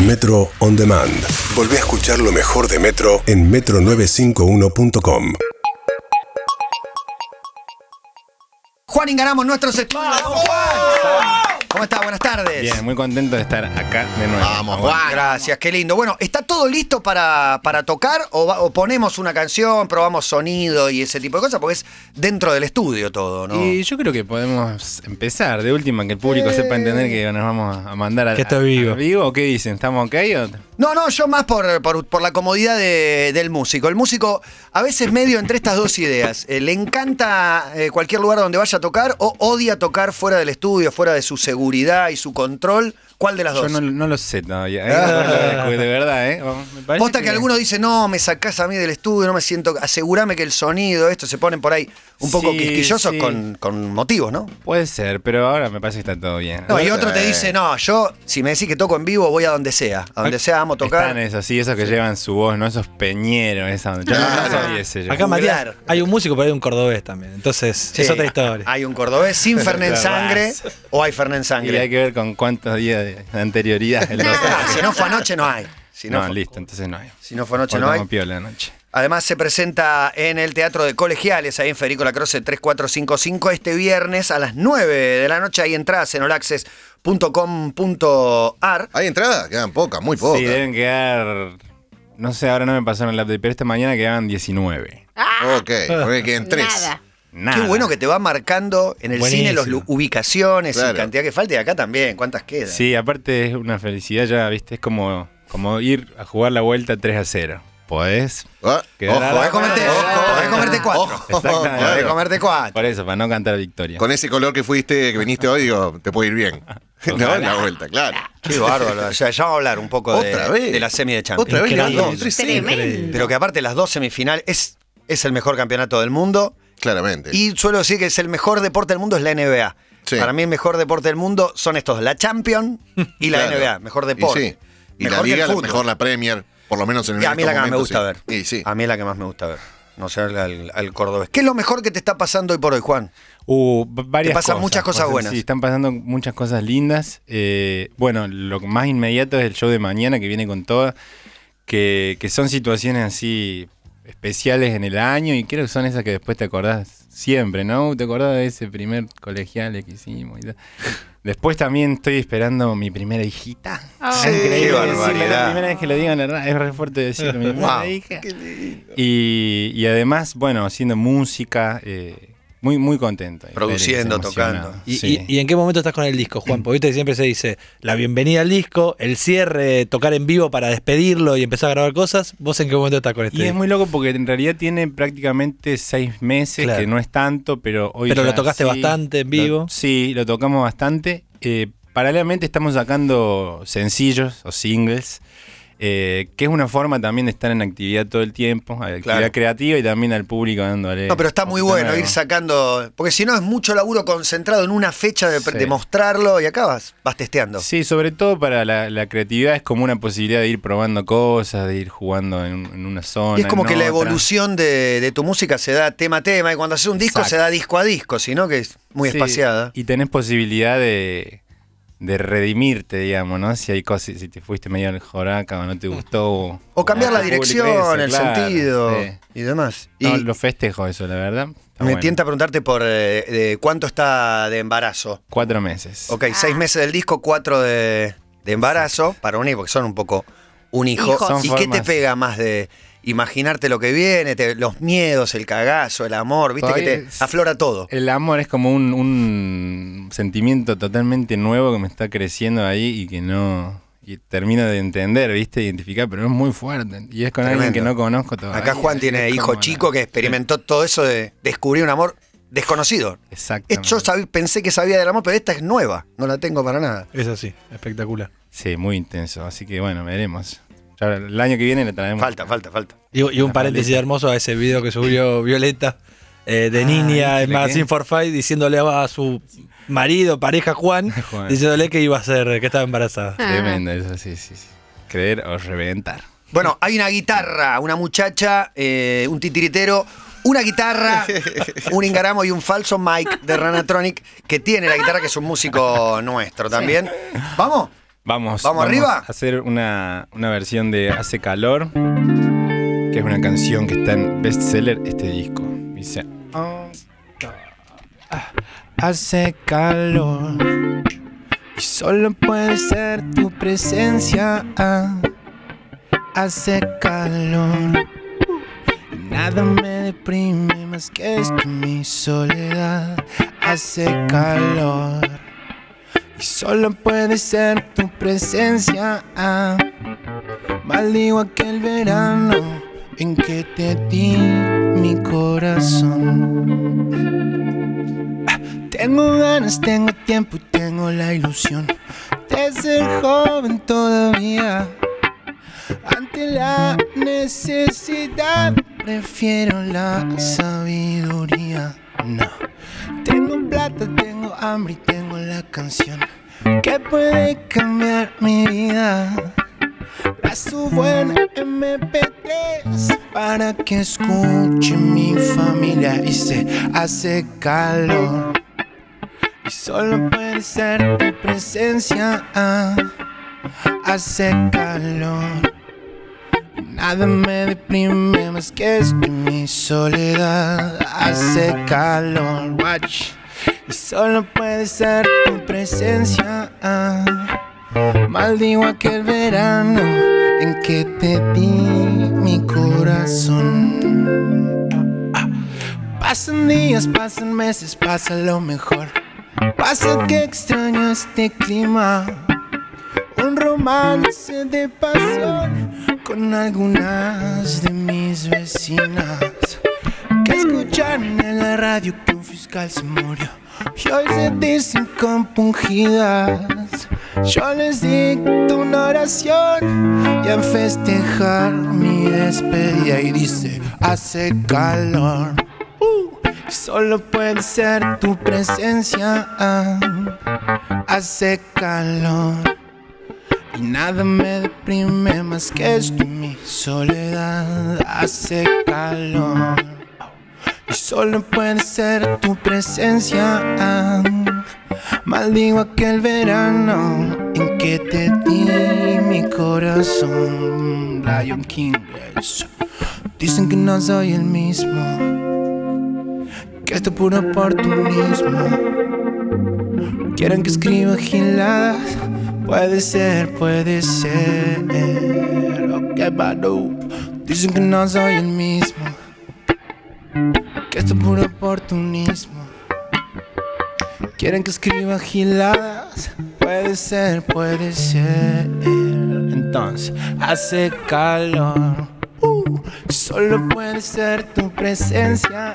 Metro On Demand. Volvé a escuchar lo mejor de Metro en metro951.com. Juan Ingaramo en nuestros estudios. ¡Vamos, Juan! ¿Cómo estás? Buenas tardes. Bien, muy contento de estar acá de nuevo. Vamos, Juan. Gracias, qué lindo. Bueno, ¿está todo listo para tocar o ponemos una canción, probamos sonido y ese tipo de cosas? Porque es dentro del estudio todo, ¿no? Y yo creo que podemos empezar de última, que el público sepa entender que nos vamos a mandar a... Que está vivo. ¿A vivo o qué dicen? ¿Estamos ok o...? No, yo más por la comodidad del músico. El músico a veces medio entre estas dos ideas. Le encanta cualquier lugar donde vaya a tocar o odia tocar fuera del estudio, fuera de su seguridad y su control. ¿Cuál de las dos? Yo no lo sé todavía. De verdad, ¿eh? Me parece Posta que alguno dice, no, me sacás a mí del estudio, no me siento... Asegurame que el sonido, esto, se ponen por ahí un poco quisquillosos sí. con motivos, ¿no? Puede ser, pero ahora me parece que está todo bien. No, y otro te dice, no, yo, si me decís que toco en vivo, voy a donde sea. A donde sea, amo tocar. Están esos, sí, esos que llevan su voz, ¿no? Esos peñeros, esa onda. Yo no sabía ese. Acá, Matías, hay un músico, pero hay un cordobés también. Entonces, Sí, es otra historia. Hay un cordobés sin Fernet en sangre o hay Fernet en Y sangre. hay que ver con cuántos días de anterioridad. Si no fue anoche, no hay. Listo, entonces no hay. Si no fue anoche, no hay. Como piola anoche. Además se presenta en el Teatro de Colegiales, ahí en Federico Lacroze 3455, este viernes a las 9 de la noche. Hay entradas en olaccess.com.ar. ¿Hay entradas? Quedan pocas, muy pocas. Sí, deben quedar... No sé, ahora no me pasaron el update, pero esta mañana quedaban 19. Ok, porque quedan 3. Nada. Qué bueno que te va marcando en el Buenísimo. cine las ubicaciones Claro. y cantidad que falta, y acá también, ¿cuántas quedan? Sí, aparte es una felicidad ya, ¿viste? Es como ir a jugar la vuelta 3-0. ¿Podés? Quedar Podés comerte 4. Exactamente. Podés comerte 4. Por eso, para no cantar victoria. Con ese color que viniste hoy, digo, te puede ir bien. No, la vuelta, claro. Qué bárbaro. Ya vamos a hablar un poco Otra vez. de la semi de Champions. Otra vez las Increíble. dos, 3-0. Tremendo. Pero que aparte las dos semifinales es el mejor campeonato del mundo. Claramente. Y suelo decir que es el mejor deporte del mundo, es la NBA. Sí. Para mí el mejor deporte del mundo son estos, la Champions y la Claro. NBA. Mejor deporte. Y sí. Y Mejor la que el Liga, fútbol. mejor la Premier, por lo menos en el Y a mí la que más me gusta ver. Y sí. A mí es la que más me gusta ver. No sé, al cordobés. ¿Qué es lo mejor que te está pasando hoy por hoy, Juan? Varias Te pasan cosas. muchas cosas buenas. Sí, están pasando muchas cosas lindas. Bueno, lo más inmediato es el show de mañana, que viene con todo, que son situaciones así especiales en el año, y creo que son esas que después te acordás siempre, ¿no? ¿Te acordás de ese primer colegial que hicimos y tal? Después también estoy esperando mi primera hijita. Oh. Sí, Increíble qué decirlo, barbaridad. la primera vez que lo digo, la verdad, es re fuerte decirlo, mi primera Wow. hija. Y además, bueno, haciendo música, muy, muy contento. Produciendo, Emocionado. tocando. Sí. ¿Y en qué momento estás con el disco, Juan? Porque viste, siempre se dice la bienvenida al disco, el cierre, tocar en vivo para despedirlo y empezar a grabar cosas. ¿Vos en qué momento estás con este Y es disco? muy loco porque en realidad tiene prácticamente 6 meses, Claro. que no es tanto, pero hoy Pero ya lo tocaste bastante en vivo. Sí, lo tocamos bastante. Paralelamente estamos sacando sencillos o singles, que es una forma también de estar en actividad todo el tiempo, actividad Claro. creativa, y también al público dándole... No, pero está muy cosita bueno nueva. ir sacando. Porque si no es mucho laburo concentrado en una fecha de Sí. mostrarlo y acá vas testeando. Sí, sobre todo para la creatividad es como una posibilidad de ir probando cosas, de ir jugando en una zona. Y es como en que la otra. evolución de tu música se da tema a tema, y cuando haces un disco Exacto. se da disco a disco, sino que es muy Sí, espaciada. Y tenés posibilidad de redimirte, digamos, ¿no? Si hay cosas, si te fuiste medio al joraca o no te gustó. O cambiar la al público dirección, ese, el claro, sentido sí. y demás. No, Y lo festejo eso, la verdad. Está me bueno. tienta preguntarte por de cuánto está de embarazo. 4 meses. Ok, 6 meses del disco, 4 de embarazo, para unir, porque son un poco un hijo. Hijos. Son ¿Y qué te formas. pega más de imaginarte lo que viene, los miedos, el cagazo, el amor? Viste Todavía que te aflora todo. El amor es como un sentimiento totalmente nuevo que me está creciendo ahí y que no... Y termino de entender, ¿viste? Identificar, pero es muy fuerte. Y es con alguien Tremendo. que no conozco todavía. Acá Juan tiene Es hijo como chico la- que experimentó todo eso de descubrir un amor desconocido. Exactamente. Yo pensé que sabía del amor, pero esta es nueva, no la tengo para nada. Es así, espectacular. Sí, muy intenso. Así que bueno, veremos. Ya el año que viene le traemos. Falta. Y un La paréntesis paleta. hermoso a ese video que subió Violeta de niña ¿viste en la Magazine qué? for Five, diciéndole a su marido, pareja Juan, Juan. diciéndole que iba a ser, que estaba embarazada. Tremendo eso, sí. Creer o reventar. Bueno, hay una guitarra, una muchacha, un titiritero, una guitarra, un Ingaramo y un falso Mike de Ranatronic que tiene la guitarra, que es un músico nuestro también. ¿Vamos? Vamos arriba. a hacer una versión de Hace Calor, que es una canción que está en bestseller este disco. Dice: hace calor y solo puede ser tu presencia. Hace calor y nada me deprime más que esto, mi soledad. Hace calor y solo puede ser tu presencia. Maldigo aquel verano en que te di mi corazón. Tengo ganas, tengo tiempo y tengo la ilusión de ser joven todavía. Ante la necesidad prefiero la sabiduría. No, tengo plata, tengo hambre y tengo la canción que puede cambiar mi vida. La subo en MP3 para que escuche mi familia. Y se hace calor y solo puede ser tu presencia. Hace calor y nada me deprime más que esto, mi soledad. Hace calor, watch, y solo puede ser tu presencia. Maldigo aquel verano en que te di mi corazón. Pasan días, pasan meses, pasa lo mejor. Pasa que extraño este clima. Un romance de pasión con algunas de mis vecinas que escucharon en la radio que un fiscal se murió y hoy se dicen compungidas. Yo les dicto una oración y a festejar mi despedida. Y dice: hace calor, solo puede ser tu presencia. Hace calor y nada me deprime más que esto, mi soledad. Hace calor y solo puede ser tu presencia. Maldigo aquel verano en que te di mi corazón. Lion King, eso. Dicen que no soy el mismo, que esto es puro oportunismo. Quieren que escriba giladas. Puede ser. Okay, Badu. Dicen que no soy el mismo, que esto es puro oportunismo. Quieren que escriba giladas. Puede ser. Entonces, hace calor. Solo puede ser tu presencia.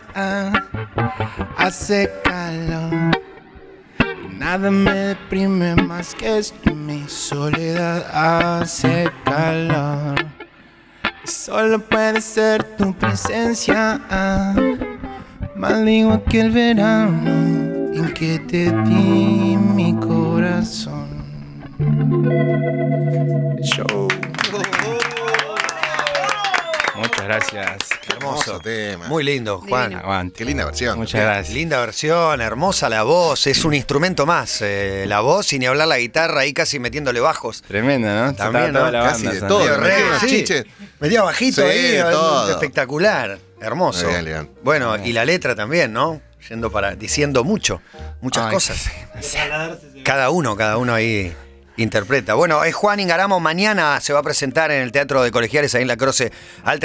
Hace calor. Nada me deprime más que esto, mi soledad. Hace calor. Solo puede ser tu presencia. Maldigo aquel verano en que te di mi corazón. Show. Muchas gracias. Hermoso tema. Muy lindo, Juan. Aguante. Qué linda versión. Muchas gracias. Linda versión, hermosa la voz, es un instrumento más. La voz y ni hablar la guitarra ahí casi metiéndole bajos. Tremenda, ¿no? También, Estaba toda ¿no? la Casi banda de todo. sonando. Metía unos Sí. chiches. Metía bajito Sí, ahí, todo. espectacular, hermoso. Muy bien. Bueno, y la letra también, ¿no? Diciendo muchas Ay, cosas. Cada uno ahí interpreta. Bueno, es Juan Ingaramo. Mañana se va a presentar en el Teatro de Colegiales, ahí en La Croce, al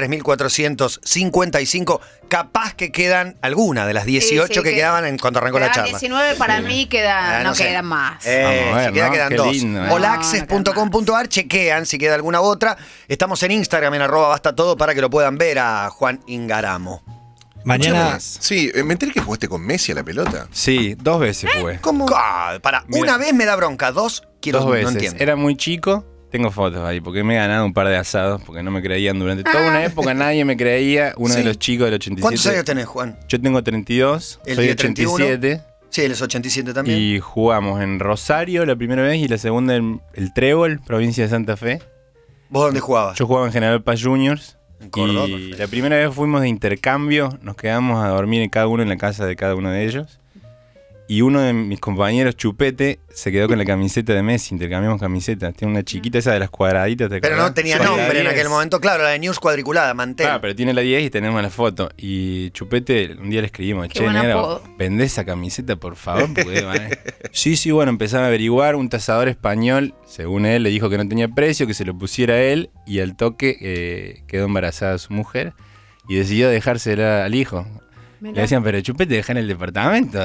3455. Capaz que quedan algunas de las 18 que quedaban en cuando arrancó la Quedan charla. 19 para mí, no sé. quedan más. Vamos a ver, si queda, ¿no? quedan Qué 2. lindo, Olaxes.com.ar, chequean si queda alguna otra. Estamos en Instagram, en @bastatodo, para que lo puedan ver a Juan Ingaramo. Mañana. Sí, me enteré que jugaste con Messi a la pelota. Sí, 2 veces jugué. ¿Cómo? Para, Mira. una vez me da bronca, 2 quiero, 2 veces. no entiendo. Era muy chico. Tengo fotos ahí porque me he ganado un par de asados porque no me creían durante toda una época. Nadie me creía. Uno de los chicos del 87. ¿Cuántos años tenés, Juan? Yo tengo 32. El soy día 31. 87. Sí, él es 87 también. Y jugamos en Rosario la primera vez y la segunda en el Trébol, provincia de Santa Fe. ¿Vos dónde jugabas? Yo jugaba en General Paz Juniors. En Córdoba, Y perfecto. la primera vez fuimos de intercambio, nos quedamos a dormir cada uno en la casa de cada uno de ellos. Y uno de mis compañeros, Chupete, se quedó con la camiseta de Messi. Intercambiamos camisetas. Tiene una chiquita esa de las cuadraditas. ¿te Pero acordás? no tenía Sí, la nombre en 10. aquel momento. Claro, la de News cuadriculada, mantel. Claro, pero tiene la 10 y tenemos la foto. Y Chupete, un día le escribimos, Qué che, buen negro, apodo. vendé esa camiseta, por favor. Porque, sí, bueno, empezaron a averiguar. Un tasador español, según él, le dijo que no tenía precio, que se lo pusiera él. Y al toque quedó embarazada su mujer y decidió dejársela al hijo. Mirá. Le decían, pero Chupete, deja en el departamento.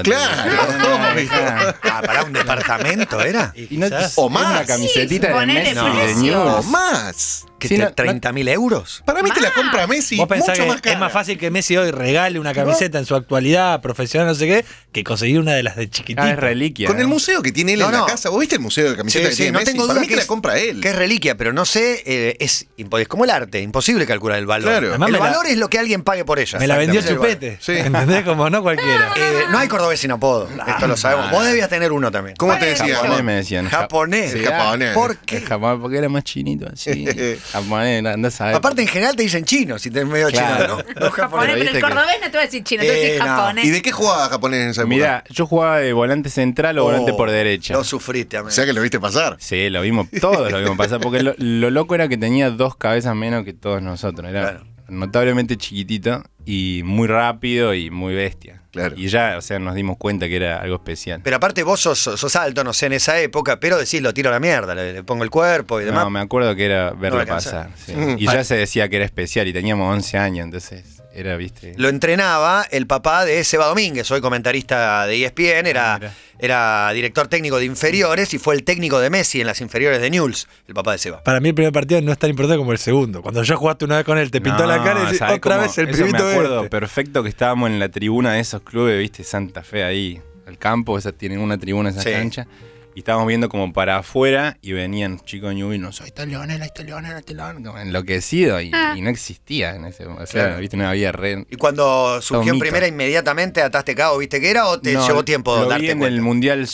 Claro. ¿Para un departamento era? Y no, Quizás. O es una más. camisetita Sí, de ponele Messi de precio. O News. más. ¿Que Sí, no, 30.000 euros? Para mí te la compra Messi Vos pensás mucho que más cara. es más fácil que Messi hoy regale una camiseta en su actualidad profesional, no sé qué, que conseguir una de las de chiquitita. Ah, es reliquia. Con el ¿no? museo que tiene él No, en la no. casa. ¿Vos viste el museo de camisetas que tiene no Messi? tengo Para duda mí te la compra él. que es reliquia, pero no sé, es como el arte, imposible calcular el valor. Claro. Además, El me la- valor es lo que alguien pague por ella. Me la vendió Exactamente. Chupete. Sí. ¿Entendés? Como no cualquiera. No hay cordobés sin apodo, esto lo sabemos. Vos debías tener uno también. ¿Cómo te decía? Japonés me decían. Japonés. Sí, japonés. ¿Por qué? Japonés, porque era más chinito así. Japonés, andás a ver. Aparte, en general te dicen chino, si tenés medio Claro. chino, ¿no? No Japonés, japonés. pero viste el que- cordobés no te va a decir chino, te va a decir No. japonés. ¿Y de qué jugaba japonés en esa época? Mirá, yo jugaba de volante central o volante por derecha. Lo sufriste, amigo. O sea que lo viste pasar. Sí, lo vimos, todos lo vimos pasar, porque lo loco era que tenía 2 cabezas menos que todos nosotros. Era Claro. notablemente chiquitito y muy rápido y muy bestia. Claro. Y ya, o sea, nos dimos cuenta que era algo especial. Pero aparte vos sos alto, no sé, en esa época, pero decís, lo tiro a la mierda, le pongo el cuerpo y demás. No, me acuerdo que era verlo alcanzaba. pasar. Sí. Y ya se decía que era especial y teníamos 11 años, entonces era, viste. Lo entrenaba el papá de Seba Domínguez, hoy comentarista de ESPN, Mira. era director técnico de inferiores y fue el técnico de Messi en las inferiores de Newell's, el papá de Seba. Para mí el primer partido no es tan importante como el segundo. Cuando ya jugaste una vez con él, te pintó la cara y decís, ¿sabés otra cómo? vez el Eso primito me acuerdo este. perfecto que estábamos en la tribuna de esos clubes, viste, Santa Fe ahí, el campo, tienen una tribuna esa Sí. cancha. Y estábamos viendo como para afuera y venían chicos de Newell's y nos, ahí está Leonel, como enloquecido y no existía en ese momento. O sea, Claro. viste, no había red. Y cuando surgió en mito. primera, inmediatamente ataste cago, ¿viste que era o te llevó tiempo lo vi darte en cuenta? el mundial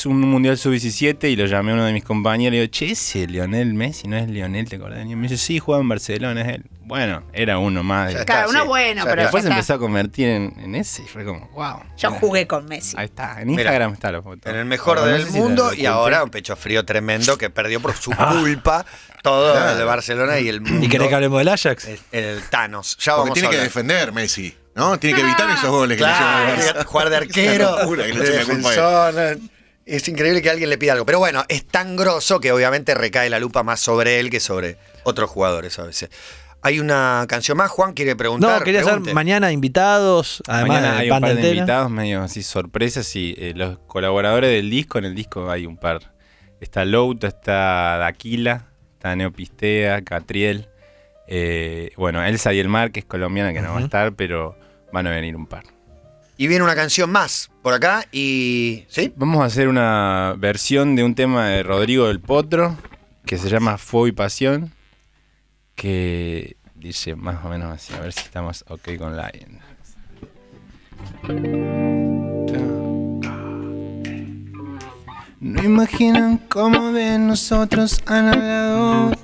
Sub-17 y lo llamé a uno de mis compañeros y le digo, che, ese Lionel Messi, ¿no es Lionel? ¿Te acordás? Y me dice, sí, juega en Barcelona, es él. Bueno, era uno más. Ya de- está. Claro, uno sí. bueno, Ya pero Después ya se está. empezó a convertir en ese y fue como, wow. Yo jugué con Messi. Ahí está, en Instagram está la foto. En el mejor No sé del si mundo lo y oculté. ahora un pecho frío tremendo que perdió por su culpa todo el de Barcelona y el mundo. ¿Y querés que hablemos del Ajax? El Thanos. Ya Porque vamos tiene a que hablar. defender Messi, ¿no? Tiene que evitar esos goles que le hicieron al Claro, Barça. jugar de arquero, Es una locura que le de echen la culpa a él. defensor. Es increíble que alguien le pida algo. Pero bueno, es tan grosso que obviamente recae la lupa más sobre él que sobre otros jugadores a veces. Hay una canción más, Juan quiere preguntar. No, quería Pregunte. saber mañana invitados, además Mañana de hay un banda par de entera. invitados medio así sorpresas y los colaboradores del disco, en el disco hay un par. Está Louta, está Daquila, está Neopistea, Catriel, bueno, Elsa y el Mar, que es colombiana, que no va a estar, pero van a venir un par. Y viene una canción más por acá y... ¿Sí? Vamos a hacer una versión de un tema de Rodrigo del Potro, que se llama Fuego y Pasión, que dice más o menos así, a ver si estamos ok con la... No imaginan cómo de nosotros han hablado.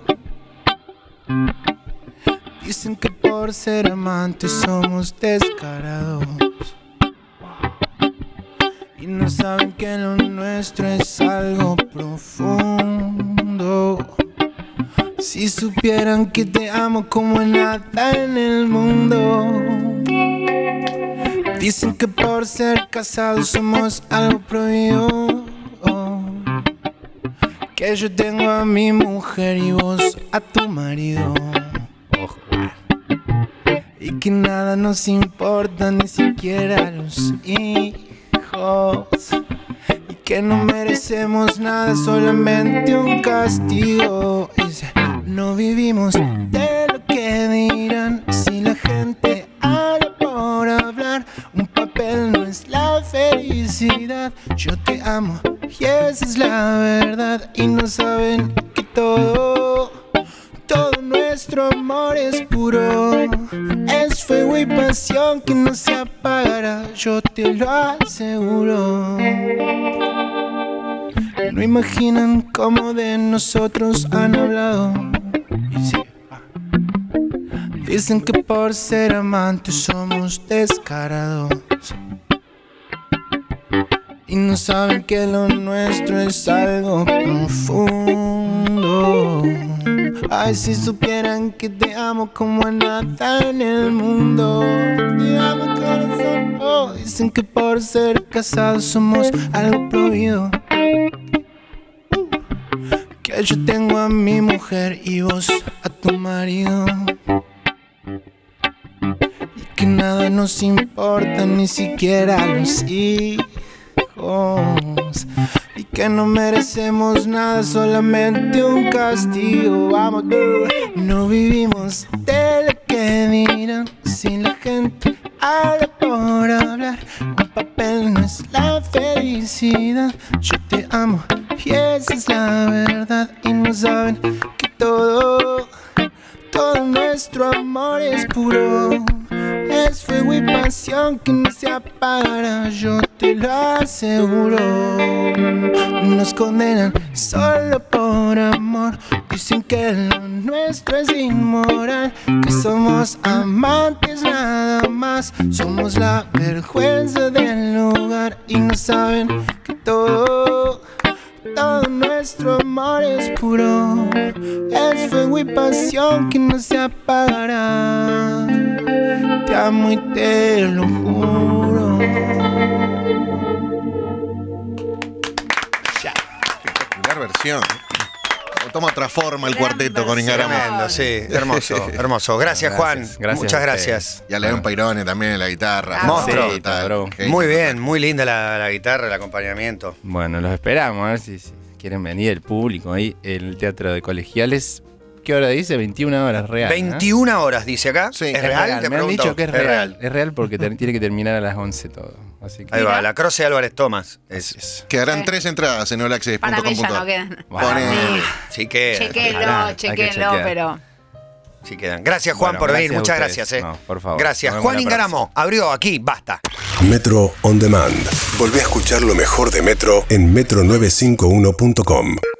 Dicen que por ser amantes somos descarados. Y no saben que lo nuestro es algo profundo. Si supieran que te amo como nada en el mundo. Dicen que por ser casados somos algo prohibido. Que yo tengo a mi mujer y vos a tu marido. Ojo. Y que nada nos importa, ni siquiera los hijos. Y que no merecemos nada, solamente un castigo. Y no vivimos de lo que dirán. Si la gente habla por hablar, un papel no es la felicidad. Yo te amo y esa es la verdad. Y no saben que todo nuestro amor es puro. Es fuego y pasión que no se apagará, yo te lo aseguro. No imaginan cómo de nosotros han hablado. Y sí, dicen que por ser amantes somos descarados. y no saben que lo nuestro es algo profundo. Ay, si supieran que te amo como a nada en el mundo. Te amo, corazón. Oh, dicen que por ser casados somos algo prohibido. Que yo tengo a mi mujer y vos a tu marido. Y que nada nos importa, ni siquiera los hijos. Y que no merecemos nada, solamente un castigo. Vamos, no vivimos de lo que dirán. Si la gente habla por hablar, un papel no es la felicidad. Yo te amo y esa es la verdad. Y no saben que todo nuestro amor es puro. Es fuego y pasión que no se apagará, yo te lo aseguro. Nos condenan solo por amor. Dicen que lo nuestro es inmoral, que somos amantes nada más. Somos la vergüenza del lugar. Y no saben que todo nuestro amor es puro. Es fuego y pasión que no se apagará. Te amo y te lo juro. Espectacular versión. Toma otra forma el cuarteto con Ingaramo. Tremendo, sí, hermoso, hermoso. Gracias, Juan. Gracias Muchas a gracias. Y a León Pairone también en la guitarra. Monstruo. Sí, bro. Muy bien, muy linda la guitarra, el acompañamiento. Bueno, los esperamos, a ver si quieren venir el público ahí. El Teatro de Colegiales, ¿qué hora dice? 21 horas real. 21 horas, dice acá. Sí, ¿Es real? Te Me han pregunto. dicho que es real. Es real porque tiene que terminar a las 11 todo. Así que Ahí va, la Croce Álvarez Tomás. Quedarán 3 entradas en Para mí ya no olaccess.com.ar. quedan. Bueno. Para mí. Sí quedan. Chequenlo, hay que chequenlo, chequear. pero. Sí quedan. Gracias, Juan, Bueno, por venir. gracias a Muchas ustedes. gracias. No, por favor. Gracias. Nos vemos Juan la Ingaramo abrió aquí. Basta. Metro On Demand. Volvé a escuchar lo mejor de Metro en metro951.com.